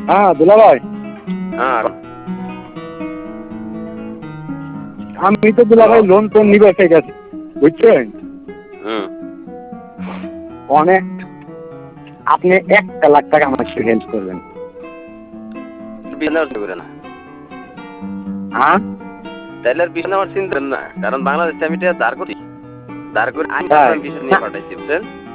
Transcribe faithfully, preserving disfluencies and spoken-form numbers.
হ্যাঁ দুলা ভাই। হ্যাঁ আমি তো দুলা ভাই লোন টোন নিবে ঠিক আছে বুঝছেন। হুম অনেক আপনি একটা লাখ টাকা আমার হেল্প করবেন। করে না হ্যাঁ তাহলে আর বিষয় আমার চিন্তা না, কারণ বাংলাদেশে আমি ধার করি, ধার করে আমি তাই বিষয় নিয়ে পাঠাইছি বুঝছেন।